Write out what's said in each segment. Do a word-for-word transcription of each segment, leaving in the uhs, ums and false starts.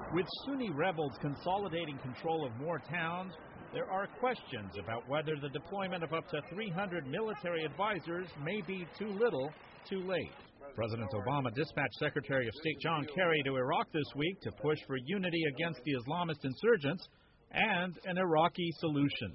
With Sunni rebels consolidating control of more towns, there are questions about whether the deployment of up to three hundred military advisors may be too little, too late. President Obama dispatched Secretary of State John Kerry to Iraq this week to push for unity against the Islamist insurgents and an Iraqi solution.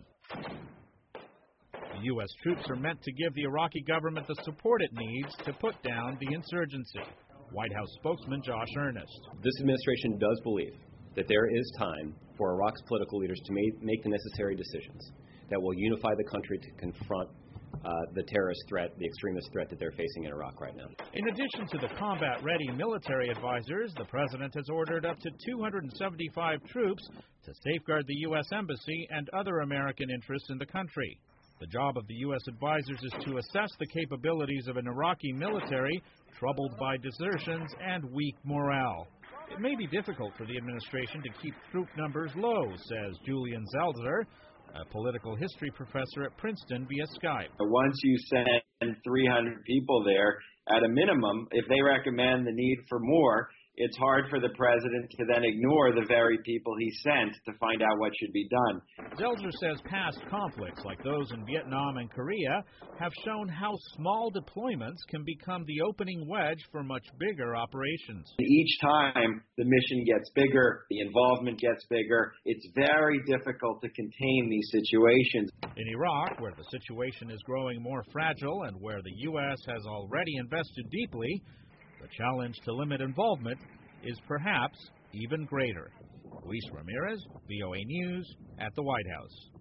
The U S troops are meant to give the Iraqi government the support it needs to put down the insurgency. White House spokesman Josh Earnest. This administration does believe that there is time for Iraq's political leaders to make, make the necessary decisions that will unify the country to confront uh, the terrorist threat, the extremist threat that they're facing in Iraq right now. In addition to the combat-ready military advisors, the president has ordered up to two hundred seventy-five troops to safeguard the U S Embassy and other American interests in the country. The job of the U S advisors is to assess the capabilities of an Iraqi military troubled by desertions and weak morale. It may be difficult for the administration to keep troop numbers low, says Julian Zelzer, a political history professor at Princeton, via Skype. Once you send three hundred people there, at a minimum, if they recommend the need for more, it's hard for the president to then ignore the very people he sent to find out what should be done. Zelzer says past conflicts like those in Vietnam and Korea have shown how small deployments can become the opening wedge for much bigger operations. Each time the mission gets bigger, the involvement gets bigger, it's very difficult to contain these situations. In Iraq, where the situation is growing more fragile and where the U S has already invested deeply, the challenge to limit involvement is perhaps even greater. Luis Ramirez, V O A News, at the White House.